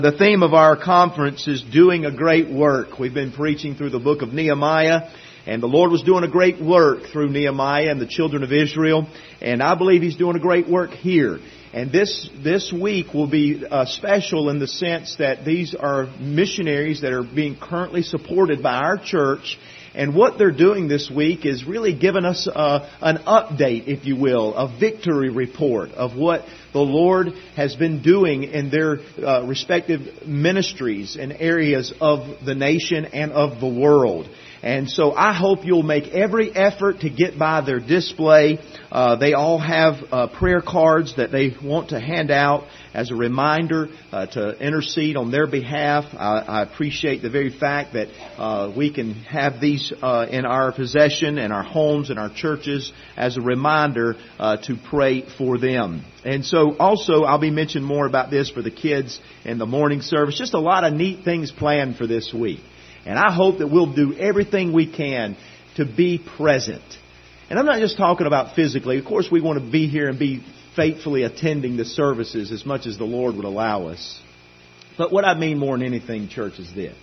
The theme of our conference is doing a great work. We've been preaching through the book of Nehemiah, and the Lord was doing a great work through Nehemiah and the children of Israel, and I believe He's doing a great work here. And this week will be special in the sense that these are missionaries that are being currently supported by our church. And what they're doing this week is really giving us an update, if you will, a victory report of what the Lord has been doing in their respective ministries and areas of the nation and of the world. And so I hope you'll make every effort to get by their display. They all have prayer cards that they want to hand out as a reminder to intercede on their behalf. I appreciate the very fact that we can have these in our possession, in our homes, in our churches, as a reminder to pray for them. And so also I'll be mentioning more about this for the kids in the morning service. Just a lot of neat things planned for this week. And I hope that we'll do everything we can to be present. And I'm not just talking about physically. Of course, we want to be here and be faithfully attending the services as much as the Lord would allow us. But what I mean more than anything, church, is this.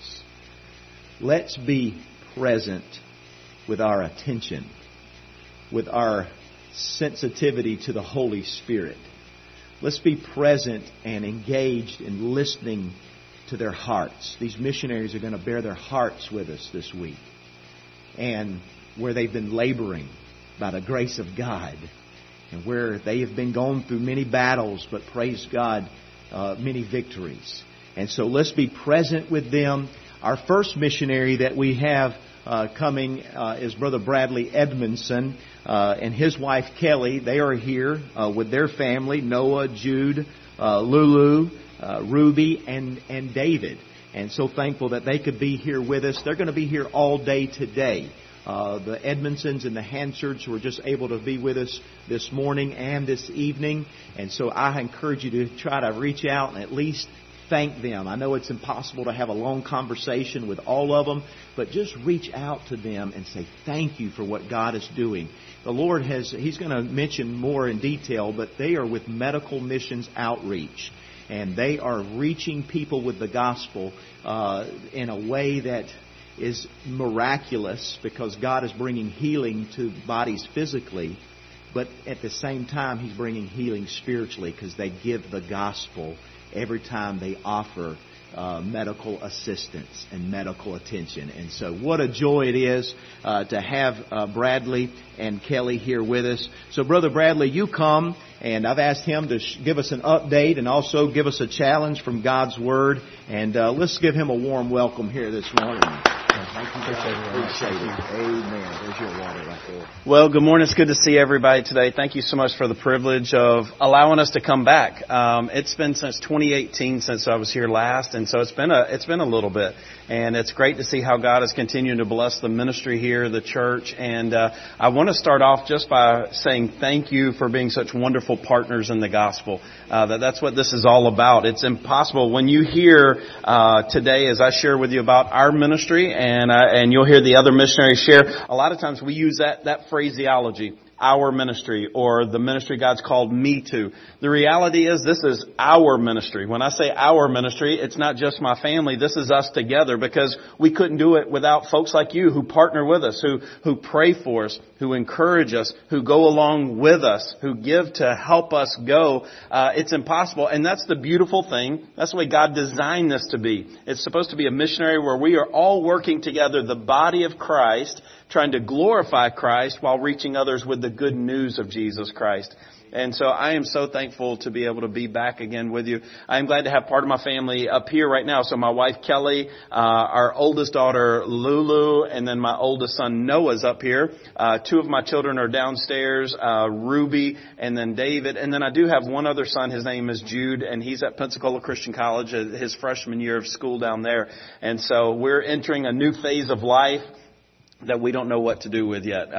Let's be present with our attention, with our sensitivity to the Holy Spirit. Let's be present and engaged in listening to their hearts. These missionaries are going to bear their hearts with us this week. And where they've been laboring by the grace of God, and where they have been going through many battles, but praise God, many victories. And so let's be present with them. Our first missionary that we have coming is Brother Bradley Edmondson and his wife Kelly. They are here with their family, Noah, Jude, Lulu, Ruby, and David. And so thankful that they could be here with us. They're going to be here all day today. The Edmondsons and the Hansards were just able to be with us this morning and this evening. And so I encourage you to try to reach out and at least thank them. I know it's impossible to have a long conversation with all of them, but just reach out to them and say thank you for what God is doing. The Lord He's going to mention more in detail, but they are with Medical Missions Outreach. And they are reaching people with the gospel in a way that is miraculous, because God is bringing healing to bodies physically, but at the same time He's bringing healing spiritually, because they give the gospel every time they offer medical assistance and medical attention. And so what a joy it is to have Bradley and Kelly here with us. So Brother Bradley, you come, and I've asked him to give us an update and also give us a challenge from God's Word. And let's give him a warm welcome here this morning. Thank you. Appreciate it. Amen. There's your water right there. Well, good morning. It's good to see everybody today. Thank you so much for the privilege of allowing us to come back. It's been since 2018 since I was here last, and so it's been a little bit. And it's great to see how God is continuing to bless the ministry here, the church. And I want to start off just by saying thank you for being such wonderful partners in the gospel. That's what this is all about. It's impossible when you hear today, as I share with you about our ministry, and you'll hear the other missionaries share. A lot of times we use that phraseology, our ministry, or the ministry God's called me to. The reality is this is our ministry. When I say our ministry, it's not just my family. This is us together, because we couldn't do it without folks like you who partner with us, who pray for us, who encourage us, who go along with us, who give to help us go. It's impossible. And that's the beautiful thing. That's the way God designed this to be. It's supposed to be a missionary where we are all working together, the body of Christ, trying to glorify Christ while reaching others with the good news of Jesus Christ. And so I am so thankful to be able to be back again with you. I am glad to have part of my family up here right now. So my wife Kelly, our oldest daughter Lulu, and then my oldest son Noah's up here. Two of my children are downstairs, Ruby and then David. And then I do have one other son. His name is Jude, and he's at Pensacola Christian College, his freshman year of school down there. And so we're entering a new phase of life. that we don't know what to do with yet.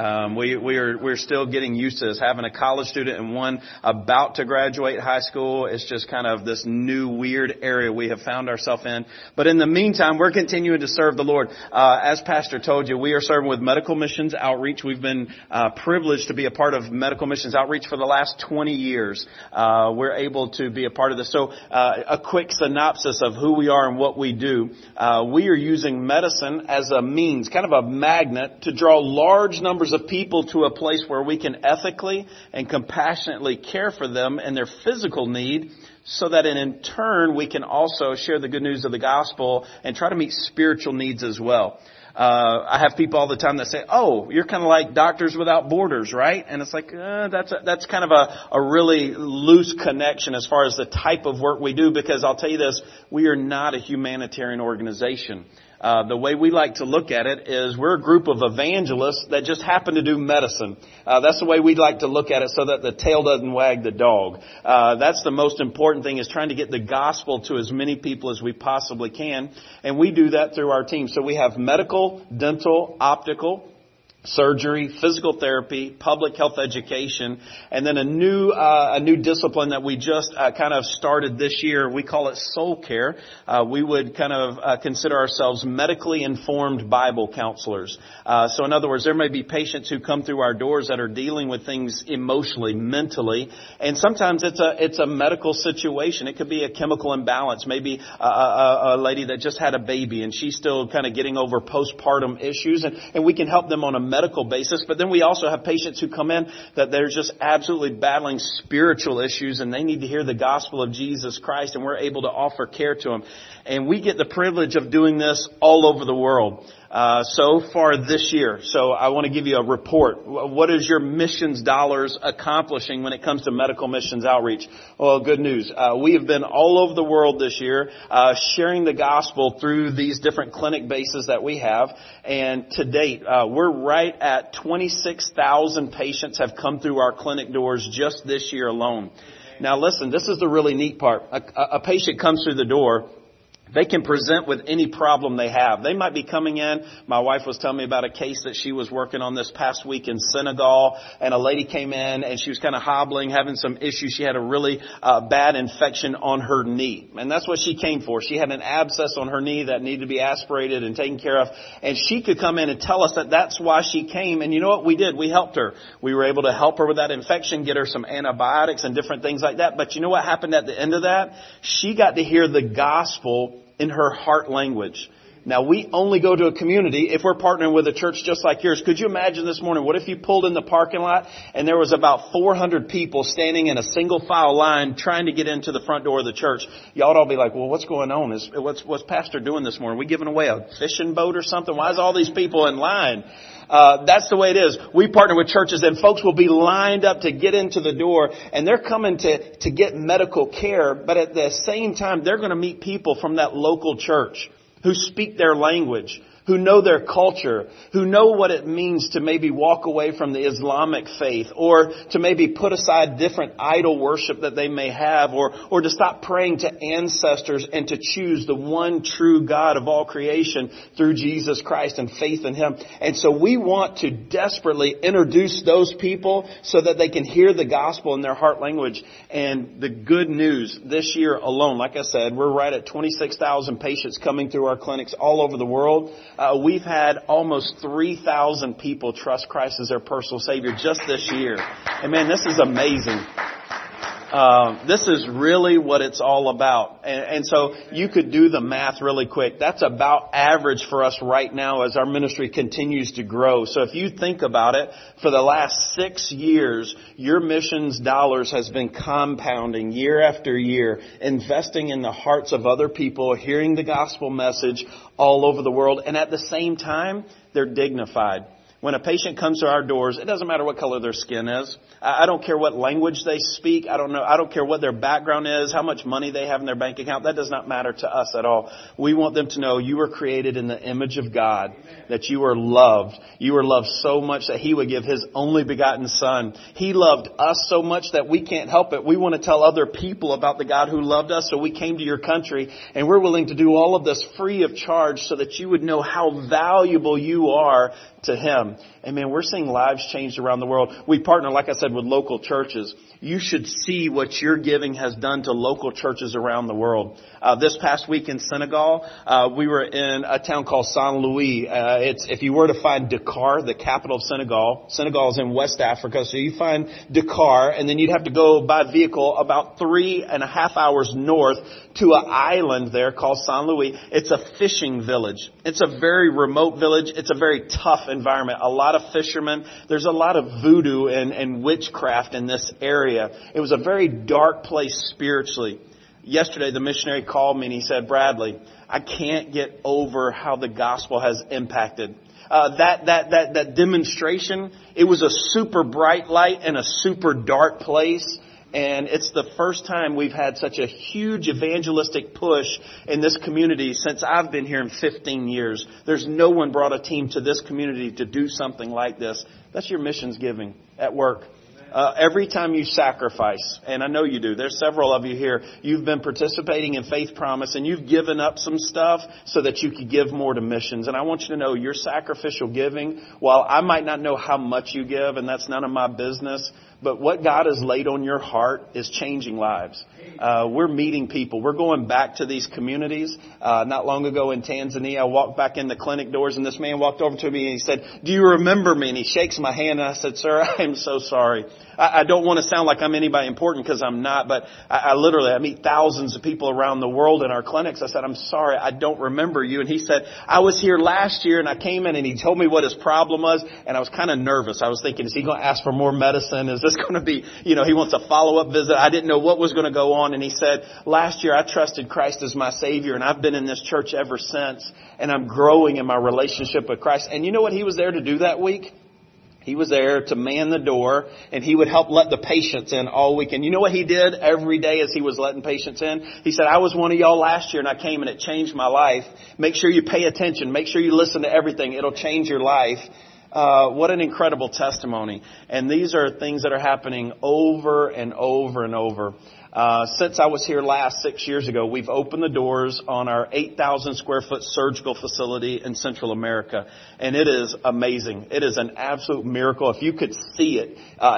We're still getting used to this. Having a college student and one about to graduate high school, it's just kind of this new weird area we have found ourselves in. But in the meantime, we're continuing to serve the Lord. As Pastor told you, we are serving with Medical Missions Outreach. We've been privileged to be a part of Medical Missions Outreach for the last 20 years. We're able to be a part of this. So a quick synopsis of who we are and what we do. We are using medicine as a means, kind of a magnet, to draw large numbers of people to a place where we can ethically and compassionately care for them and their physical need, so that in turn we can also share the good news of the gospel and try to meet spiritual needs as well. I have people all the time that say, "Oh, you're kind of like Doctors Without Borders, right?" And it's like, that's kind of a really loose connection as far as the type of work we do, because I'll tell you this, we are not a humanitarian organization. The way we like to look at it is we're a group of evangelists that just happen to do medicine. That's the way we'd like to look at it, so that the tail doesn't wag the dog. That's the most important thing, is trying to get the gospel to as many people as we possibly can. And we do that through our team. So we have medical, dental, optical, surgery, physical therapy, public health education, and then a new discipline that we just kind of started this year. We call it soul care. We would kind of consider ourselves medically informed Bible counselors. So in other words, there may be patients who come through our doors that are dealing with things emotionally, mentally, and sometimes it's a medical situation. It could be a chemical imbalance, maybe a lady that just had a baby and she's still kind of getting over postpartum issues, and we can help them on a medical basis. But then we also have patients who come in that they're just absolutely battling spiritual issues, and they need to hear the gospel of Jesus Christ, and we're able to offer care to them. And we get the privilege of doing this all over the world. So far this year. So I want to give you a report. What is your missions dollars accomplishing when it comes to medical missions outreach? Well, good news. We have been all over the world this year, sharing the gospel through these different clinic bases that we have. And to date, we're right at 26,000 patients have come through our clinic doors just this year alone. Now listen, this is the really neat part. A patient comes through the door. They can present with any problem they have. They might be coming in. My wife was telling me about a case that she was working on this past week in Senegal, and a lady came in and she was kind of hobbling, having some issues. She had a really bad infection on her knee, and that's what she came for. She had an abscess on her knee that needed to be aspirated and taken care of, and she could come in and tell us that that's why she came. And you know what we did? We helped her. We were able to help her with that infection, get her some antibiotics and different things like that. But you know what happened at the end of that? She got to hear the gospel in her heart language. Now, we only go to a community if we're partnering with a church just like yours. Could you imagine this morning, what if you pulled in the parking lot and there was about 400 people standing in a single file line trying to get into the front door of the church? Y'all would all be like, well, what's going on? What's Pastor doing this morning? We giving away a fishing boat or something? Why is all these people in line? That's the way it is. We partner with churches, and folks will be lined up to get into the door, and they're coming to get medical care, but at the same time, they're going to meet people from that local church who speak their language, who know their culture, who know what it means to maybe walk away from the Islamic faith, or to maybe put aside different idol worship that they may have, or to stop praying to ancestors and to choose the one true God of all creation through Jesus Christ and faith in Him. And so we want to desperately introduce those people so that they can hear the gospel in their heart language. And the good news, this year alone, like I said, we're right at 26,000 patients coming through our clinics all over the world. We've had almost 3,000 people trust Christ as their personal Savior just this year. And man, this is amazing. This is really what it's all about. And so you could do the math really quick. That's about average for us right now as our ministry continues to grow. So if you think about it, for the last 6 years, your missions dollars has been compounding year after year, investing in the hearts of other people, hearing the gospel message all over the world. And at the same time, they're dignified. When a patient comes to our doors, it doesn't matter what color their skin is. I don't care what language they speak. I don't care what their background is, how much money they have in their bank account. That does not matter to us at all. We want them to know you were created in the image of God, that you are loved. You are loved so much that He would give His only begotten Son. He loved us so much that we can't help it. We want to tell other people about the God who loved us, so we came to your country, and we're willing to do all of this free of charge so that you would know how valuable you are to Him. And man, we're seeing lives changed around the world. We partner, like I said, with local churches. You should see what your giving has done to local churches around the world. This past week in Senegal, we were in a town called Saint Louis. If you were to find Dakar, the capital of Senegal, Senegal is in West Africa, so you find Dakar, and then you'd have to go by vehicle about 3.5 hours north to an island there called Saint Louis. It's a fishing village. It's a very remote village. It's a very tough environment. A lot of fishermen. There's a lot of voodoo and witchcraft in this area. It was a very dark place spiritually. Yesterday, the missionary called me and he said, Bradley, I can't get over how the gospel has impacted. That demonstration, it was a super bright light in a super dark place. And it's the first time we've had such a huge evangelistic push in this community since I've been here in 15 years. There's no one brought a team to this community to do something like this. That's your missions giving at work. Every time you sacrifice, and I know you do, there's several of you here, you've been participating in Faith Promise and you've given up some stuff so that you could give more to missions. And I want you to know your sacrificial giving, while I might not know how much you give, and that's none of my business, but what God has laid on your heart is changing lives. We're meeting people. We're going back to these communities. Not long ago in Tanzania, I walked back in the clinic doors and this man walked over to me and he said, do you remember me? And he shakes my hand and I said, sir, I'm so sorry. I don't want to sound like I'm anybody important because I'm not, but I meet thousands of people around the world in our clinics. I said, I'm sorry, I don't remember you. And he said, I was here last year and I came in and he told me what his problem was and I was kind of nervous. I was thinking, is he going to ask for more medicine? Is this going to be, he wants a follow-up visit? I didn't know what was going to go on. And he said, last year I trusted Christ as my Savior and I've been in this church ever since and I'm growing in my relationship with Christ. And you know what he was there to do that week? He was there to man the door and he would help let the patients in all week. And you know what he did every day as he was letting patients in? He said, I was one of y'all last year and I came and it changed my life. Make sure you pay attention. Make sure you listen to everything. It'll change your life. What an incredible testimony. And these are things that are happening over and over and over. Since I was here last 6 years ago, we've opened the doors on our 8,000 square foot surgical facility in Central America. And it is amazing. It is an absolute miracle. If you could see it,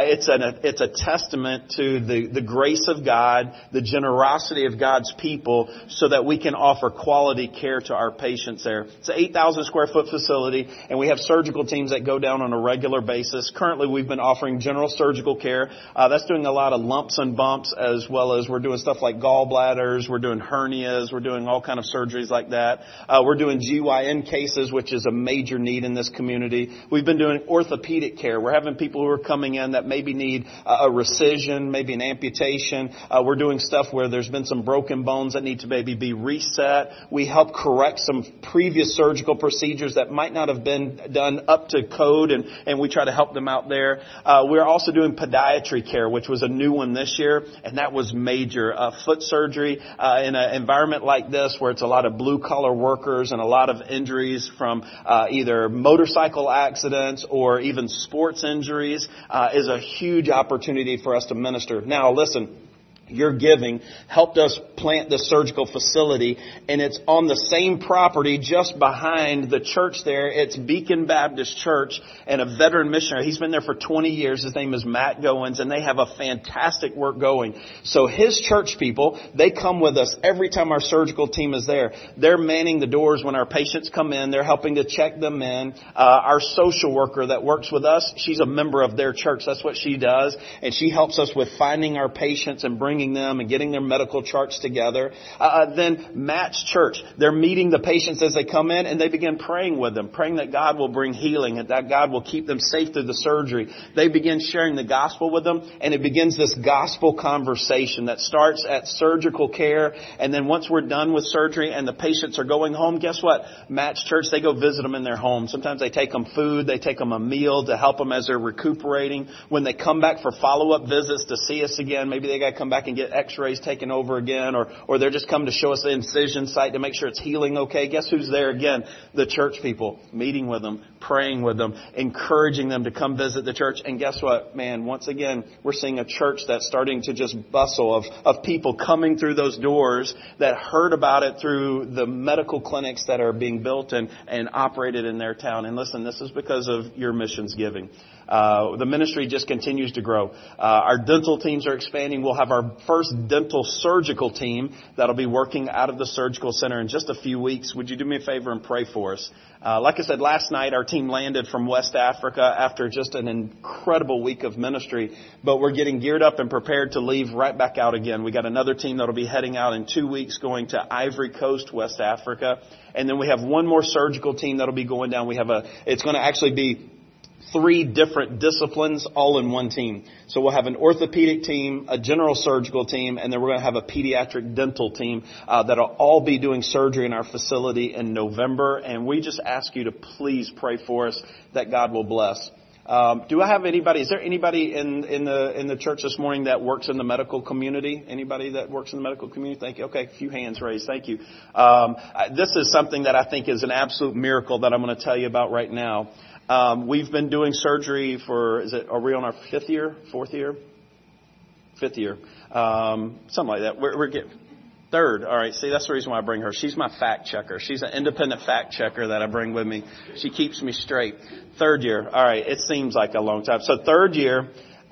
it's a testament to the grace of God, the generosity of God's people so that we can offer quality care to our patients there. It's an 8,000 square foot facility and we have surgical teams that go down on a regular basis. Currently, we've been offering general surgical care. That's doing a lot of lumps and bumps as well as we're doing stuff like gallbladders, we're doing hernias, we're doing all kind of surgeries like that. We're doing GYN cases, which is a major need in this community. We've been doing orthopedic care. We're having people who are coming in that maybe need a rescission, maybe an amputation. We're doing stuff where there's been some broken bones that need to maybe be reset. We help correct some previous surgical procedures that might not have been done up to code, and we try to help them out there. We're also doing podiatry care, which was a new one this year, and that was major. Foot surgery in an environment like this where it's a lot of blue-collar workers and a lot of injuries from either motorcycle accidents or even sports injuries is a huge opportunity for us to minister. Now, listen. Your giving helped us plant the surgical facility, and it's on the same property just behind the church there. It's Beacon Baptist Church, and a veteran missionary. He's been there for 20 years. His name is Matt Goins, and they have a fantastic work going. So his church people, they come with us every time our surgical team is there. They're manning the doors when our patients come in. They're helping to check them in. Our social worker that works with us, she's a member of their church. That's what she does, and she helps us with finding our patients and bringing them and getting their medical charts together. Then Matt's church, they're meeting the patients as they come in and they begin praying with them, praying that God will bring healing and that God will keep them safe through the surgery. They begin sharing the gospel with them, and it begins this gospel conversation that starts at surgical care, and then once we're done with surgery and the patients are going home, guess what? Matt's church, they go visit them in their home. Sometimes they take them food, they take them a meal to help them as they're recuperating. When they come back for follow-up visits to see us again, maybe they got to come back back and get x-rays taken over again, or they're just coming to show us the incision site to make sure it's healing okay. Guess who's there again? The church people, meeting with them, praying with them, encouraging them to come visit the church. And guess what, man? Once again, we're seeing a church that's starting to just bustle of people coming through those doors that heard about it through the medical clinics that are being built and operated in their town. And listen, this is because of your missions giving. The ministry just continues to grow. Our dental teams are expanding. We'll have our first dental surgical team that'll be working out of the surgical center in just a few weeks. Would you do me a favor and pray for us? Like I said, last night our team landed from West Africa after just an incredible week of ministry. But we're getting geared up and prepared to leave right back out again. We got another team that'll be heading out in 2 weeks going to Ivory Coast, West Africa. And then we have one more surgical team that'll be going down. It's going to actually be 3 different disciplines all in one team. So we'll have an orthopedic team, a general surgical team, and then we're going to have a pediatric dental team that'll all be doing surgery in our facility in November. And we just ask you to please pray for us that God will bless. Do I have anybody? Is there anybody in the church this morning that works in the medical community? Anybody that works in the medical community? Thank you. Okay, a few hands raised. Thank you. This is something that I think is an absolute miracle that I'm going to tell you about right now. We've been doing surgery are we on our 5th year? 4th year? 5th year. Something like that. We're getting 3rd. All right. See, that's the reason why I bring her. She's my fact checker. She's an independent fact checker that I bring with me. She keeps me straight. 3rd year. All right. It seems like a long time. So 3rd year,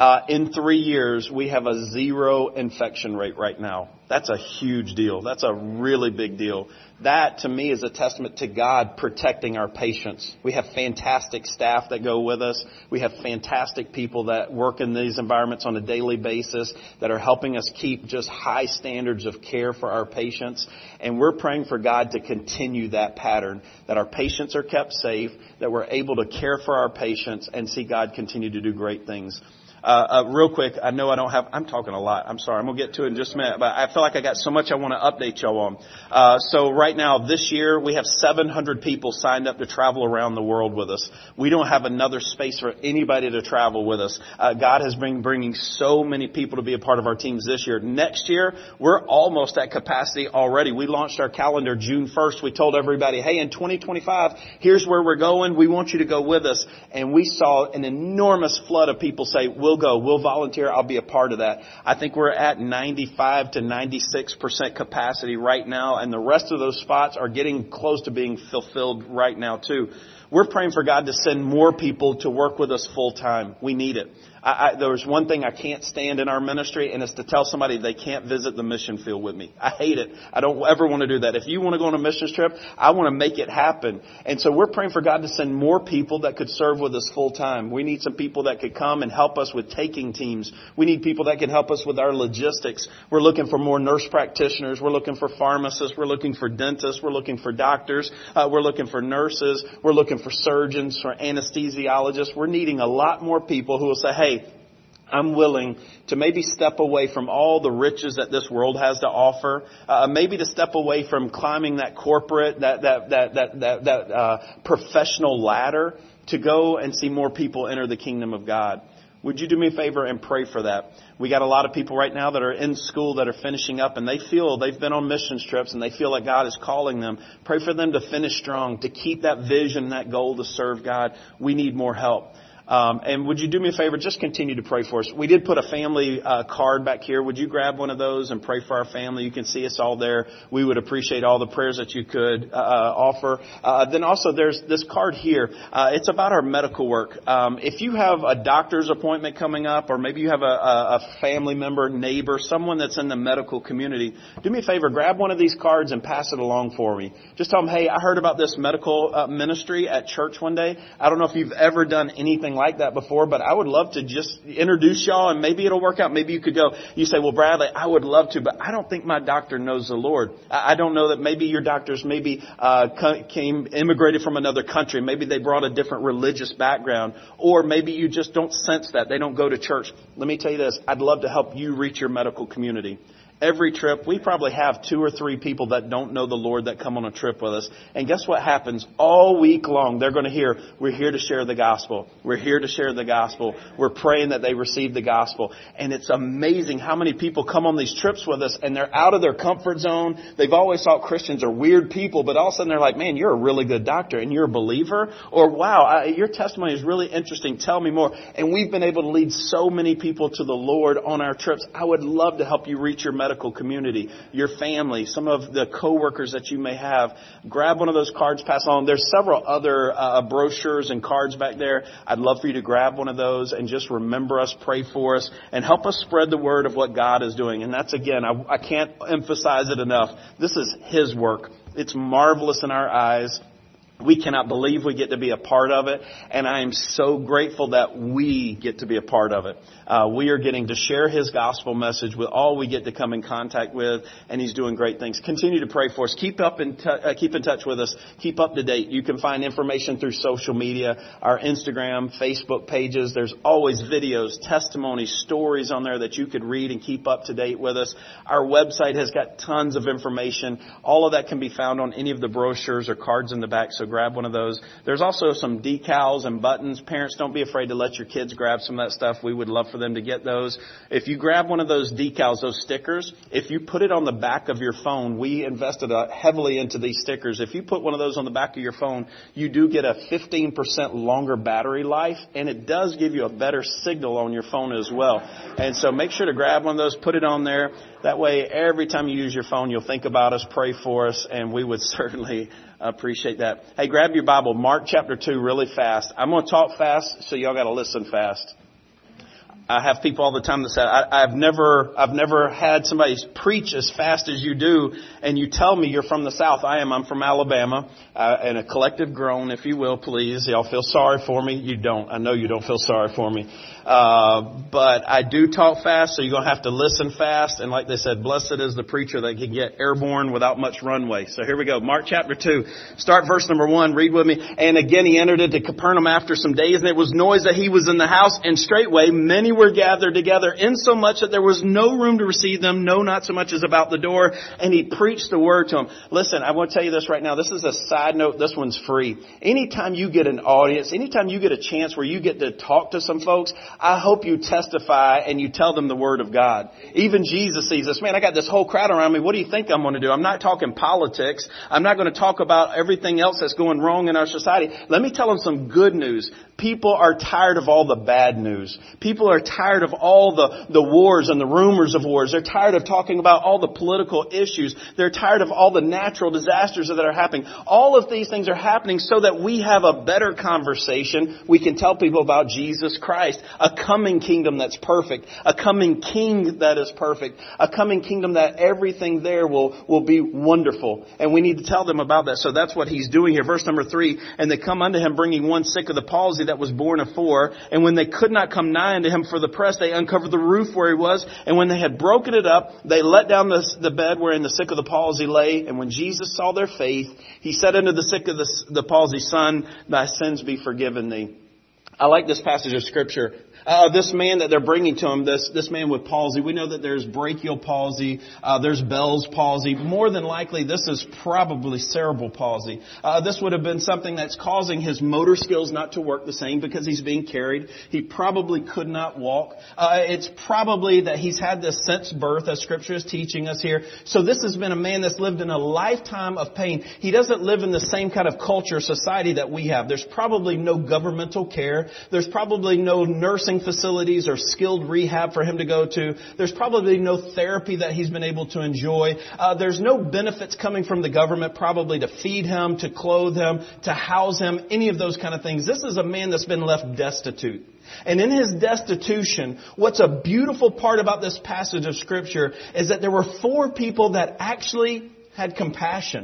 in 3 years, we have a 0 infection rate right now. That's a huge deal. That's a really big deal. That, to me, is a testament to God protecting our patients. We have fantastic staff that go with us. We have fantastic people that work in these environments on a daily basis that are helping us keep just high standards of care for our patients. And we're praying for God to continue that pattern, that our patients are kept safe, that we're able to care for our patients and see God continue to do great things. Real quick, I know I'm talking a lot. I'm sorry. I'm going to get to it in just a minute, but I feel like I got so much I want to update y'all on. So right now, this year, we have 700 people signed up to travel around the world with us. We don't have another space for anybody to travel with us. God has been bringing so many people to be a part of our teams this year. Next year, we're almost at capacity already. We launched our calendar June 1st. We told everybody, hey, in 2025, here's where we're going. We want you to go with us. And we saw an enormous flood of people say, we'll go. We'll volunteer. I'll be a part of that. I think we're at 95 to 96% capacity right now, and the rest of those spots are getting close to being fulfilled right now too. We're praying for God to send more people to work with us full time. We need it. There's one thing I can't stand in our ministry, and it's to tell somebody they can't visit the mission field with me. I hate it. I don't ever want to do that. If you want to go on a missions trip, I want to make it happen. And so we're praying for God to send more people that could serve with us full time. We need some people that could come and help us with taking teams. We need people that can help us with our logistics. We're looking for more nurse practitioners. We're looking for pharmacists. We're looking for dentists. We're looking for doctors. We're looking for nurses. We're looking for surgeons, for anesthesiologists. We're needing a lot more people who will say, hey, I'm willing to maybe step away from all the riches that this world has to offer, maybe to step away from climbing that corporate, that professional ladder to go and see more people enter the kingdom of God. Would you do me a favor and pray for that? We got a lot of people right now that are in school that are finishing up, and they feel they've been on missions trips and they feel like God is calling them. Pray for them to finish strong, to keep that vision, that goal to serve God. We need more help. And would you do me a favor? Just continue to pray for us. We did put a family card back here. Would you grab one of those and pray for our family? You can see us all there. We would appreciate all the prayers that you could offer. Then also there's this card here. It's about our medical work. If you have a doctor's appointment coming up, or maybe you have a family member, neighbor, someone that's in the medical community, do me a favor, grab one of these cards and pass it along for me. Just tell them, hey, I heard about this medical ministry at church one day. I don't know if you've ever done anything like that before, but I would love to just introduce y'all, and maybe it'll work out. Maybe you could go. You say, well, Bradley, I would love to, but I don't think my doctor knows the Lord. I don't know that maybe your doctors maybe immigrated from another country. Maybe they brought a different religious background, or maybe you just don't sense that. They don't go to church. Let me tell you this. I'd love to help you reach your medical community. Every trip, we probably have 2 or 3 people that don't know the Lord that come on a trip with us. And guess what happens? All week long, they're going to hear, we're here to share the gospel. We're here to share the gospel. We're praying that they receive the gospel. And it's amazing how many people come on these trips with us and they're out of their comfort zone. They've always thought Christians are weird people, but all of a sudden they're like, man, you're a really good doctor and you're a believer. Or, wow, your testimony is really interesting. Tell me more. And we've been able to lead so many people to the Lord on our trips. I would love to help you reach your medical community, your family, some of the coworkers that you may have. Grab one of those cards, pass on. There's several other brochures and cards back there. I'd love for you to grab one of those and just remember us, pray for us, and help us spread the word of what God is doing. And that's, again, I can't emphasize it enough. This is His work. It's marvelous in our eyes. We cannot believe we get to be a part of it, and I am so grateful that we get to be a part of it. We are getting to share His gospel message with all we get to come in contact with, and He's doing great things. Continue to pray for us. Keep in touch with us. Keep up to date. You can find information through social media, our Instagram, Facebook pages. There's always videos, testimonies, stories on there that you could read and keep up to date with us. Our website has got tons of information. All of that can be found on any of the brochures or cards in the back, so grab one of those. There's also some decals and buttons. Parents, don't be afraid to let your kids grab some of that stuff. We would love for them to get those. If you grab one of those decals, those stickers, if you put it on the back of your phone, we invested heavily into these stickers. If you put one of those on the back of your phone, you do get a 15% longer battery life, and it does give you a better signal on your phone as well. And so make sure to grab one of those, put it on there. That way, every time you use your phone, you'll think about us, pray for us, and we would certainly appreciate that. Hey, grab your Bible, Mark chapter 2 really fast. I'm going to talk fast, so y'all got to listen fast. I have people all the time that say, I've never had somebody preach as fast as you do, and you tell me you're from the South. I'm from Alabama, and a collective groan, if you will, please. Y'all feel sorry for me? You don't. I know you don't feel sorry for me. But I do talk fast, so you're going to have to listen fast. And like they said, blessed is the preacher that can get airborne without much runway. So here we go. Mark chapter 2. Start verse number 1. Read with me. And again he entered into Capernaum after some days, and it was noise that he was in the house, and straightway many were gathered together, insomuch that there was no room to receive them, no, not so much as about the door. And he preached the word to them. Listen, I want to tell you this right now. This is a side note. This one's free. Anytime you get an audience, anytime you get a chance where you get to talk to some folks, I hope you testify and you tell them the Word of God. Even Jesus sees this. Man, I got this whole crowd around me. What do you think I'm going to do? I'm not talking politics. I'm not going to talk about everything else that's going wrong in our society. Let me tell them some good news. People are tired of all the bad news. People are tired of all the wars and the rumors of wars. They're tired of talking about all the political issues. They're tired of all the natural disasters that are happening. All of these things are happening so that we have a better conversation. We can tell people about Jesus Christ, a coming kingdom that's perfect, a coming king that is perfect, a coming kingdom that everything there will be wonderful. And we need to tell them about that. So that's what he's doing here. Verse number 3, and they come unto him bringing one sick of the palsy that was born of 4. And when they could not come nigh unto him for the press, they uncovered the roof where he was. And when they had broken it up, they let down the bed wherein the sick of the palsy lay. And when Jesus saw their faith, he said unto the sick of the palsy, Son, thy sins be forgiven thee. I like this passage of Scripture. This man that they're bringing to him, this man with palsy, we know that there's brachial palsy, there's Bell's palsy. More than likely, this is probably cerebral palsy. This would have been something that's causing his motor skills not to work the same because he's being carried. He probably could not walk. It's probably that he's had this since birth, as Scripture is teaching us here. So this has been a man that's lived in a lifetime of pain. He doesn't live in the same kind of culture, society that we have. There's probably no governmental care. There's probably no nursing facilities or skilled rehab for him to go to. There's probably no therapy that he's been able to enjoy. There's no benefits coming from the government probably to feed him, to clothe him, to house him, any of those kind of things. This is a man that's been left destitute. And in his destitution, what's a beautiful part about this passage of Scripture is that there were 4 people that actually had compassion.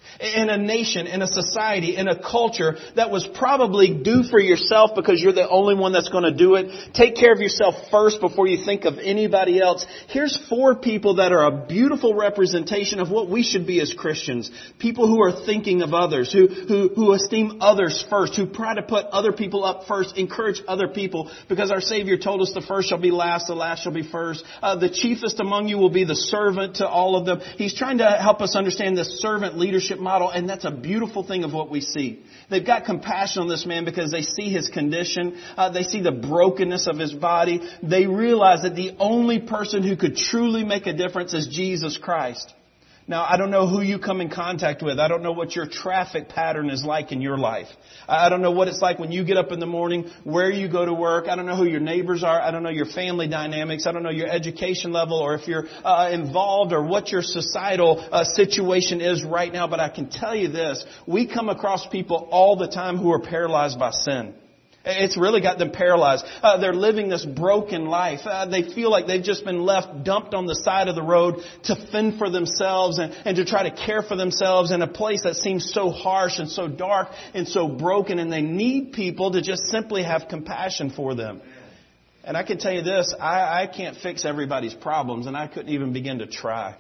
In a nation, in a society, in a culture that was probably do for yourself because you're the only one that's going to do it. Take care of yourself first before you think of anybody else. Here's 4 people that are a beautiful representation of what we should be as Christians. People who are thinking of others, who esteem others first, who try to put other people up first, encourage other people, because our Savior told us the first shall be last, the last shall be first. The chiefest among you will be the servant to all of them. He's trying to help us understand this servant leadership model, and that's a beautiful thing of what we see. They've got compassion on this man because they see his condition. They see the brokenness of his body. They realize that the only person who could truly make a difference is Jesus Christ. Now, I don't know who you come in contact with. I don't know what your traffic pattern is like in your life. I don't know what it's like when you get up in the morning, where you go to work. I don't know who your neighbors are. I don't know your family dynamics. I don't know your education level or if you're involved or what your societal situation is right now. But I can tell you this. We come across people all the time who are paralyzed by sin. It's really got them paralyzed. They're living this broken life. They feel like they've just been left dumped on the side of the road to fend for themselves and to try to care for themselves in a place that seems so harsh and so dark and so broken. And they need people to just simply have compassion for them. And I can tell you this, I can't fix everybody's problems, and I couldn't even begin to try.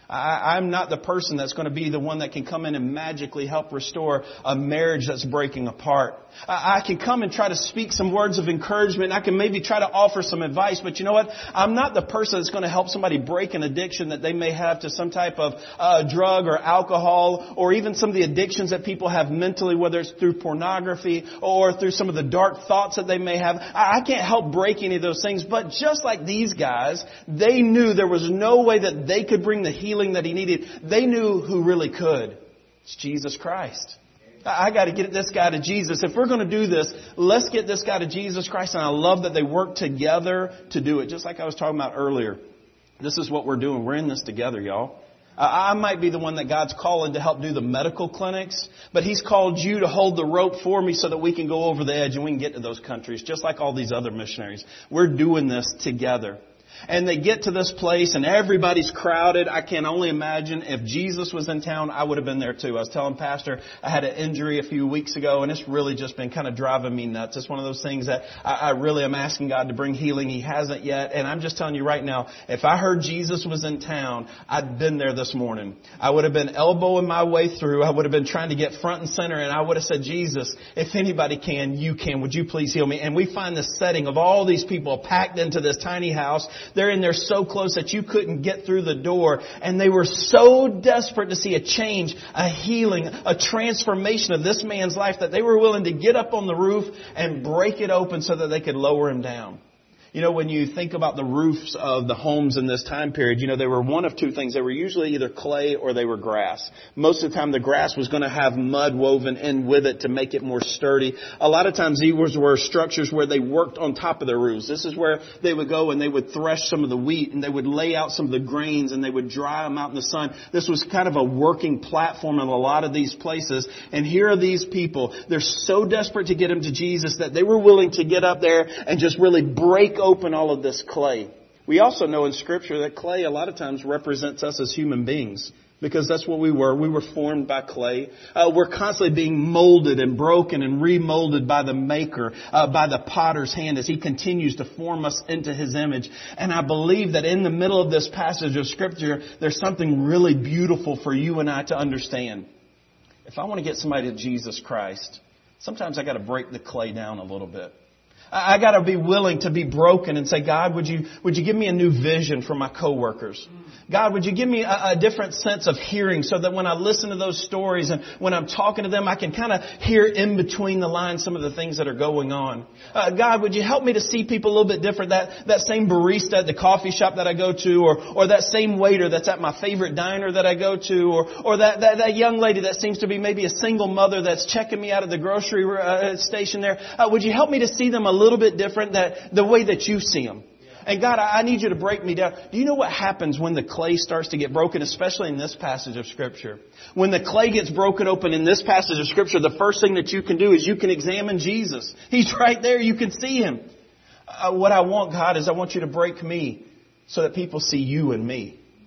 I'm not the person that's going to be the one that can come in and magically help restore a marriage that's breaking apart. I can come and try to speak some words of encouragement. I can maybe try to offer some advice. But you know what? I'm not the person that's going to help somebody break an addiction that they may have to some type of drug or alcohol, or even some of the addictions that people have mentally, whether it's through pornography or through some of the dark thoughts that they may have. I can't help break any of those things. But just like these guys, they knew there was no way that they could bring the healing that he needed. They knew who really could. It's Jesus Christ. I got to get this guy to Jesus. If we're going to do this, let's get this guy to Jesus Christ. And I love that they work together to do it. Just like I was talking about earlier. This is what we're doing. We're in this together, y'all. I might be the one that God's calling to help do the medical clinics, but He's called you to hold the rope for me so that we can go over the edge and we can get to those countries, just like all these other missionaries. We're doing this together. And they get to this place and everybody's crowded. I can only imagine if Jesus was in town, I would have been there too. I was telling Pastor I had an injury a few weeks ago and it's really just been kind of driving me nuts. It's one of those things that I really am asking God to bring healing. He hasn't yet. And I'm just telling you right now, if I heard Jesus was in town, I'd been there this morning. I would have been elbowing my way through. I would have been trying to get front and center and I would have said, Jesus, if anybody can, you can. Would you please heal me? And we find this setting of all these people packed into this tiny house. They're in there so close that you couldn't get through the door. And they were so desperate to see a change, a healing, a transformation of this man's life that they were willing to get up on the roof and break it open so that they could lower him down. You know, when you think about the roofs of the homes in this time period, you know, they were one of two things. They were usually either clay or they were grass. Most of the time the grass was going to have mud woven in with it to make it more sturdy. A lot of times these were structures where they worked on top of their roofs. This is where they would go and they would thresh some of the wheat and they would lay out some of the grains and they would dry them out in the sun. This was kind of a working platform in a lot of these places. And here are these people. They're so desperate to get him to Jesus that they were willing to get up there and just really break open all of this clay. We also know in Scripture that clay a lot of times represents us as human beings because that's what we were. We were formed by clay. We're constantly being molded and broken and remolded by the Maker, by the potter's hand as He continues to form us into His image. And I believe that in the middle of this passage of Scripture, there's something really beautiful for you and I to understand. If I want to get somebody to Jesus Christ, sometimes I got to break the clay down a little bit. I got to be willing to be broken and say, God, would you give me a new vision for my coworkers? God, would you give me a different sense of hearing so that when I listen to those stories and when I'm talking to them, I can kind of hear in between the lines some of the things that are going on. God, would you help me to see people a little bit different? That same barista at the coffee shop that I go to, or that same waiter that's at my favorite diner that I go to, or that young lady that seems to be maybe a single mother that's checking me out at the grocery station there. Would you help me to see them a little bit different, the way that you see them? And God, I need you to break me down. Do you know what happens when the clay starts to get broken, especially in this passage of Scripture? When the clay gets broken open in this passage of Scripture, the first thing that you can do is you can examine Jesus. He's right there. You can see Him. What I want, God, is I want you to break me so that people see you and me.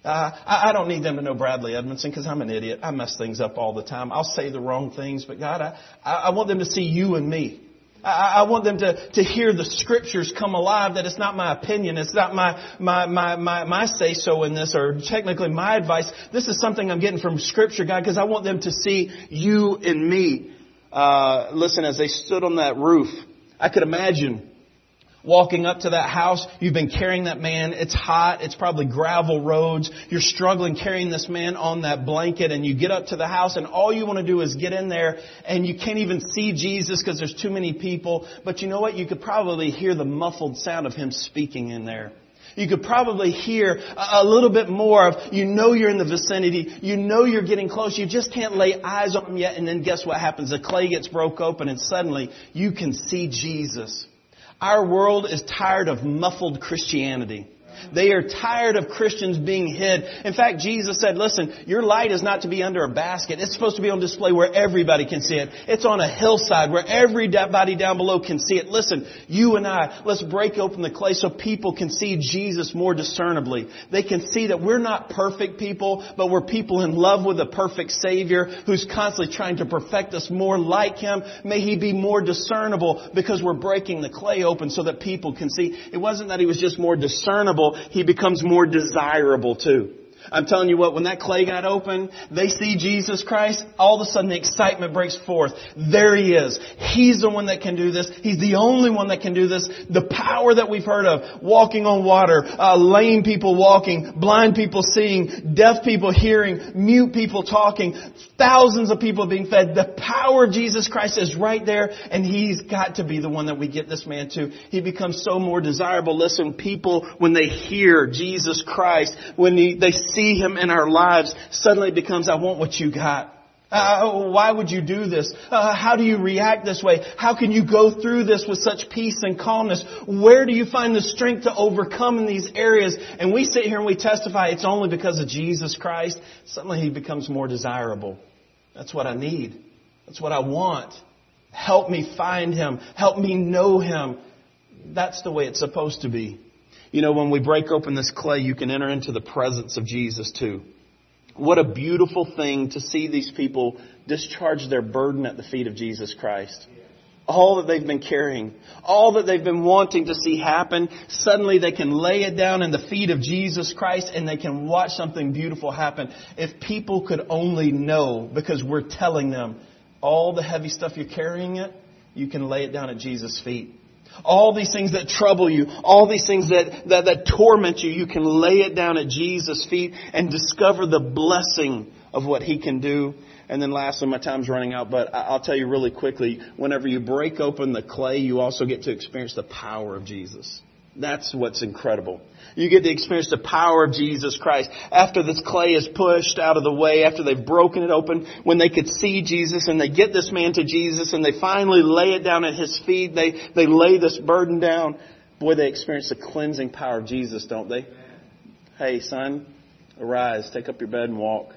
I don't need them to know Bradley Edmondson because I'm an idiot. I mess things up all the time. I'll say the wrong things. But God, I want them to see you and me. I want them to hear the Scriptures come alive, that it's not my opinion. It's not my say-so in this, or technically my advice. This is something I'm getting from Scripture, God, because I want them to see you and me. Listen, as they stood on that roof, I could imagine walking up to that house. You've been carrying that man. It's hot. It's probably gravel roads. You're struggling carrying this man on that blanket, and you get up to the house, and all you want to do is get in there, and you can't even see Jesus because there's too many people. But you know what? You could probably hear the muffled sound of Him speaking in there. You could probably hear a little bit more of, you know you're in the vicinity. You know you're getting close. You just can't lay eyes on Him yet. And then guess what happens? The clay gets broke open, and suddenly you can see Jesus. Our world is tired of muffled Christianity. They are tired of Christians being hid. In fact, Jesus said, listen, your light is not to be under a basket. It's supposed to be on display where everybody can see it. It's on a hillside where everybody down below can see it. Listen, you and I, let's break open the clay so people can see Jesus more discernibly. They can see that we're not perfect people, but we're people in love with a perfect Savior who's constantly trying to perfect us more like Him. May He be more discernible because we're breaking the clay open so that people can see. It wasn't that He was just more discernible. He becomes more desirable too. I'm telling you what, when that clay got open, they see Jesus Christ, all of a sudden the excitement breaks forth. There He is. He's the one that can do this. He's the only one that can do this. The power that we've heard of, walking on water, lame people walking, blind people seeing, deaf people hearing, mute people talking, thousands of people being fed. The power of Jesus Christ is right there, and He's got to be the one that we get this man to. He becomes so more desirable. Listen, people, when they hear Jesus Christ, when they see Him in our lives, suddenly it becomes, I want what you got. Why would you do this? How do you react this way? How can you go through this with such peace and calmness? Where do you find the strength to overcome in these areas? And we sit here and we testify it's only because of Jesus Christ. Suddenly He becomes more desirable. That's what I need. That's what I want. Help me find Him. Help me know Him. That's the way it's supposed to be. You know, when we break open this clay, you can enter into the presence of Jesus too. What a beautiful thing to see these people discharge their burden at the feet of Jesus Christ. All that they've been carrying, all that they've been wanting to see happen, suddenly they can lay it down in the feet of Jesus Christ and they can watch something beautiful happen. If people could only know, because we're telling them, all the heavy stuff you're carrying you can lay it down at Jesus' feet. All these things that trouble you, all these things that torment you, you can lay it down at Jesus' feet and discover the blessing of what He can do. And then lastly, my time's running out, but I'll tell you really quickly, whenever you break open the clay, you also get to experience the power of Jesus. That's what's incredible. You get to experience the power of Jesus Christ. After this clay is pushed out of the way, after they've broken it open, when they could see Jesus and they get this man to Jesus and they finally lay it down at His feet, they lay this burden down. Boy, they experience the cleansing power of Jesus, don't they? Hey, son, arise, take up your bed and walk.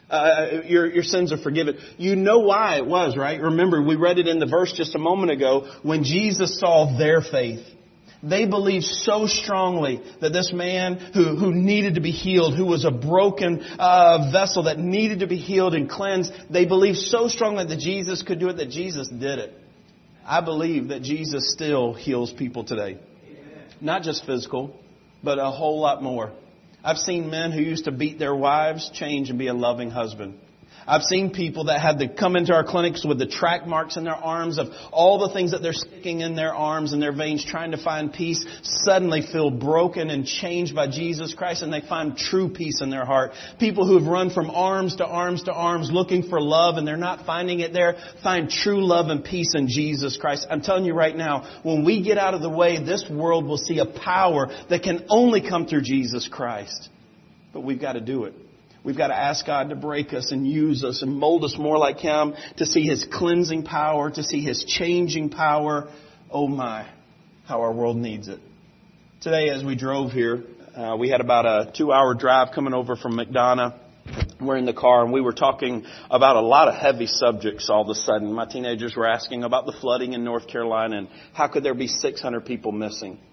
Your sins are forgiven. You know why it was, right? Remember, we read it in the verse just a moment ago. When Jesus saw their faith, they believed so strongly that this man who needed to be healed, who was a broken vessel that needed to be healed and cleansed, they believed so strongly that Jesus could do it, that Jesus did it. I believe that Jesus still heals people today. Not just physical, but a whole lot more. I've seen men who used to beat their wives change and be a loving husband. I've seen people that had to come into our clinics with the track marks in their arms of all the things that they're sticking in their arms and their veins trying to find peace, suddenly feel broken and changed by Jesus Christ, and they find true peace in their heart. People who have run from arms to arms to arms looking for love and they're not finding it there, find true love and peace in Jesus Christ. I'm telling you right now, when we get out of the way, this world will see a power that can only come through Jesus Christ. But we've got to do it. We've got to ask God to break us and use us and mold us more like Him, to see His cleansing power, to see His changing power. Oh my, how our world needs it. Today as we drove here, we had about a 2-hour drive coming over from McDonough. We're in the car and we were talking about a lot of heavy subjects all of a sudden. My teenagers were asking about the flooding in North Carolina and how could there be 600 people missing.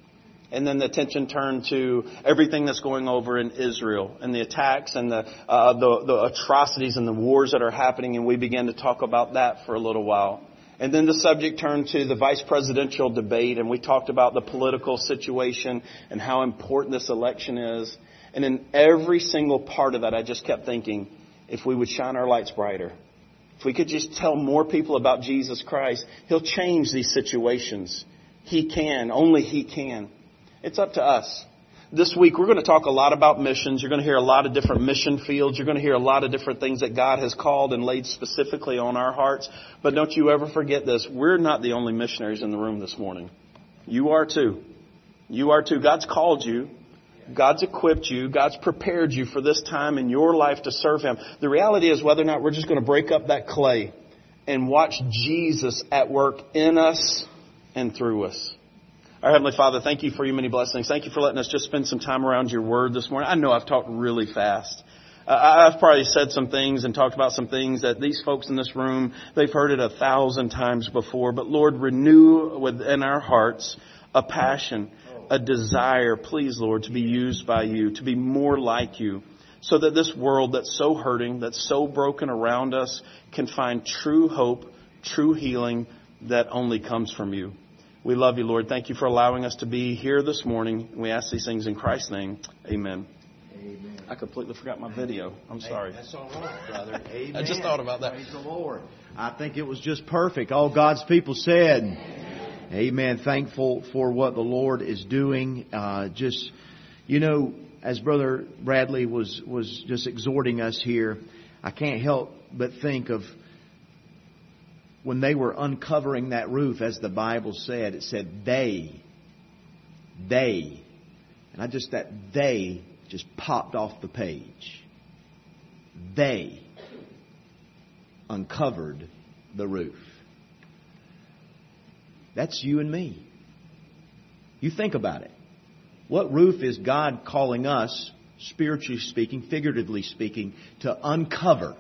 And then the attention turned to everything that's going over in Israel and the attacks and the atrocities and the wars that are happening. And we began to talk about that for a little while. And then the subject turned to the vice presidential debate, and we talked about the political situation and how important this election is. And in every single part of that, I just kept thinking, if we would shine our lights brighter, if we could just tell more people about Jesus Christ, He'll change these situations. He can. Only He can. It's up to us. This week, we're going to talk a lot about missions. You're going to hear a lot of different mission fields. You're going to hear a lot of different things that God has called and laid specifically on our hearts. But don't you ever forget this. We're not the only missionaries in the room this morning. You are too. You are too. God's called you. God's equipped you. God's prepared you for this time in your life to serve Him. The reality is whether or not we're just going to break up that clay and watch Jesus at work in us and through us. Our Heavenly Father, thank You for Your many blessings. Thank You for letting us just spend some time around Your Word this morning. I know I've talked really fast. I've probably said some things and talked about some things that these folks in this room, they've heard it 1,000 times before. But Lord, renew within our hearts a passion, a desire, please, Lord, to be used by You, to be more like You, so that this world that's so hurting, that's so broken around us, can find true hope, true healing that only comes from You. We love You, Lord. Thank You for allowing us to be here this morning. We ask these things in Christ's name. Amen. Amen. I completely forgot my video. I'm sorry. That's all right, brother. Amen. I just thought about that. Praise the Lord. I think it was just perfect. All God's people said, Amen. Thankful for what the Lord is doing. As Brother Bradley was just exhorting us here, I can't help but think of when they were uncovering that roof, as the Bible said, it said they. And that they just popped off the page. They uncovered the roof. That's you and me. You think about it. What roof is God calling us, spiritually speaking, figuratively speaking, to uncover?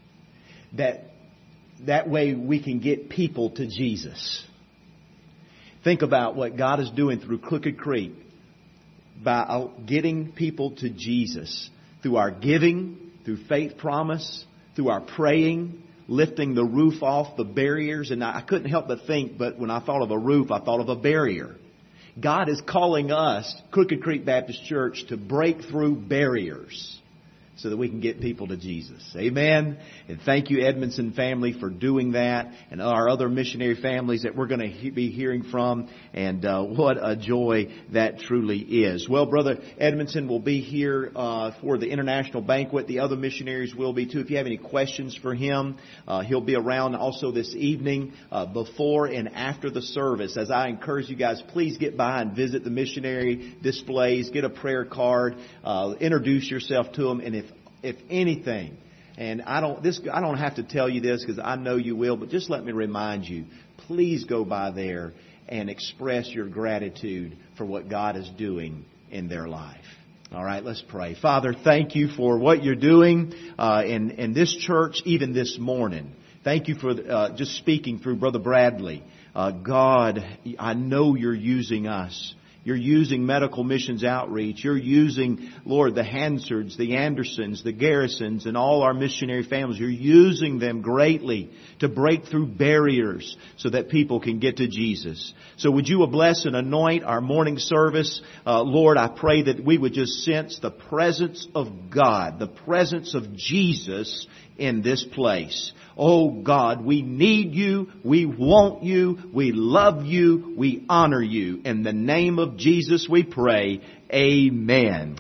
That way we can get people to Jesus. Think about what God is doing through Crooked Creek by getting people to Jesus through our giving, through faith promise, through our praying, lifting the roof off the barriers. And I couldn't help but think, but when I thought of a roof, I thought of a barrier. God is calling us, Crooked Creek Baptist Church, to break through barriers so that we can get people to Jesus. Amen. And thank you, Edmondson family, for doing that, and our other missionary families that we're going to be hearing from. And what a joy that truly is. Well, Brother Edmondson will be here for the international banquet. The other missionaries will be too. If you have any questions for him, he'll be around also this evening before and after the service. As I encourage you guys, please get by and visit the missionary displays. Get a prayer card. Introduce yourself to them. And if anything, and I don't have to tell you this because I know you will, but just let me remind you, please go by there and express your gratitude for what God is doing in their life. All right, let's pray. Father, thank You for what You're doing in this church, even this morning. Thank You for just speaking through Brother Bradley. God, I know You're using us. You're using Medical Missions Outreach. You're using, Lord, the Hansards, the Andersons, the Garrisons, and all our missionary families. You're using them greatly to break through barriers so that people can get to Jesus. So would You bless and anoint our morning service? Lord, I pray that we would just sense the presence of God, the presence of Jesus in this place. Oh God, we need You, we want You, we love You, we honor You. In the name of Jesus we pray, amen.